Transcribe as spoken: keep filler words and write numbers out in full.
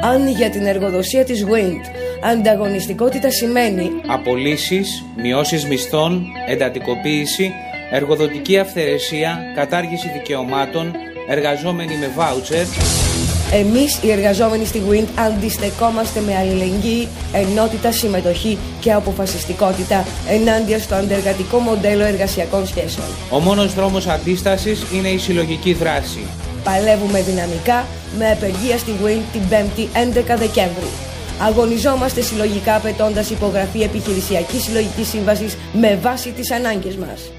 Αν για την εργοδοσία της Wind ανταγωνιστικότητα σημαίνει απολύσεις, μειώσεις μισθών, εντατικοποίηση, εργοδοτική αυθαιρεσία, κατάργηση δικαιωμάτων, εργαζόμενοι με βάουτσερ, εμείς οι εργαζόμενοι στη Wind αντιστεκόμαστε με αλληλεγγύη, ενότητα, συμμετοχή και αποφασιστικότητα ενάντια στο αντεργατικό μοντέλο εργασιακών σχέσεων. Ο μόνος δρόμος αντίστασης είναι η συλλογική δράση. Παλεύουμε δυναμικά με απεργία στη Wind την πέμπτη έντεκα Δεκέμβρη. Αγωνιζόμαστε συλλογικά απαιτώντας υπογραφή επιχειρησιακής συλλογικής σύμβασης με βάση τις ανάγκες μας.